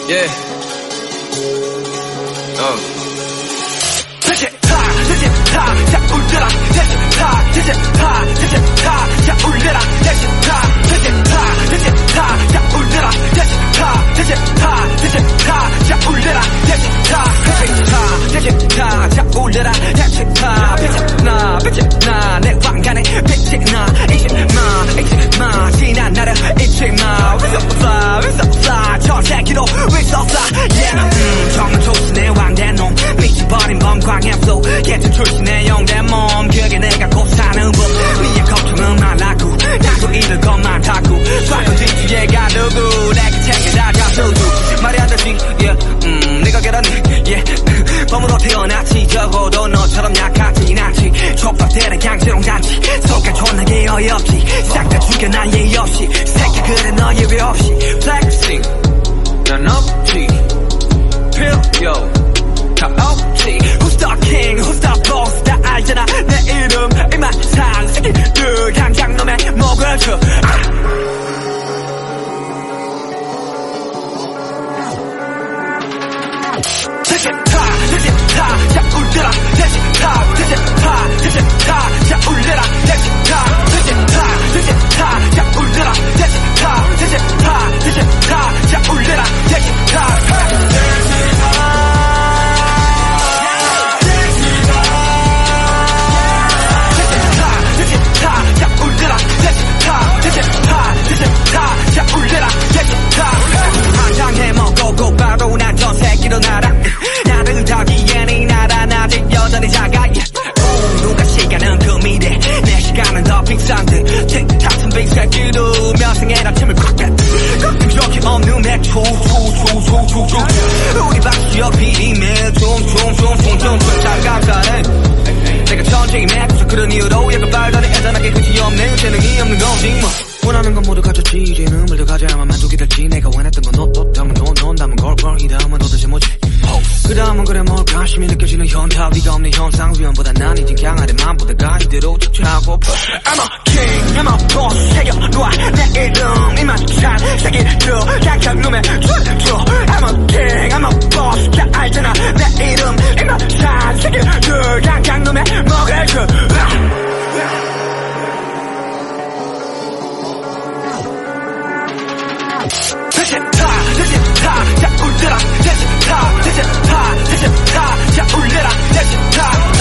Yeah. 자 울려라 자 울려라 자 울려라 자 울려라 빛나 내 왕관에 빛이 나 잊지 마 지난 나를 잊지 마 위서사 저 새끼도 위서사 정말 조신의 왕대 놈 미쳐버린 범광의 flow 개체 출신의 영대 몸 그게 내가 곧 사는 법 니의 걱정은 말라고 나도 잃을 것만 닦고 स्वा도 뒤에 가 누구 내가 챙겨다 잡수고 말이 안 되지 내가 계란이 범으로 태어났지 적어도 너처럼 약하진 않지 촉박되는 강제롱 잔치 속가 존나게 어이없지 싹 다 죽여 난 예의 없이 새끼 그래 너 예외 없이 flexing 난 없지 필요 다 없지 Who's the king who's the boss 다 알잖아 내 이름 이만상 새끼들 당장 놈의 목을 쳐 자 울려라 자 울려라 자 울려라 자 울려라 한장해 먹고 곧바로 난 저 새끼로 날아 나를 타기엔 이 나라 아직 여전히 작아 누가 시간은 그 미래 내 시간은 더 빅산데 같은 빅 새끼도 명성의 아침을 콱 가끔 적이 없는 맥주 우리 박수역 비리매 좀 감사해 내가 천천히 맥주 그런 이유로 약간 발달해 애잔하게 끝이 없네 재능이 없는 거지 뭐 원하는 건 모두 가졌지 이제는 뭘 더 가져야만 만족이 될지 내가 원했던 건 너 다음은 넌 다음은 걸걸 이 다음은 도대체 뭐지 그 다음은 그래 뭘 관심이 느껴지는 현타 네가 없는 현상 위험보다 난 이젠 강하대만 보다가 이대로 쫓아고 I'm a king I'm a boss 새겨놓아 내 이름 이만찬 새끼들 각각 놈의 춤춰 I'm a king I'm a boss 다 알잖아 내 이름 이만찬 새끼들 각각 놈의 먹을 줘 자 울려라 자 울려라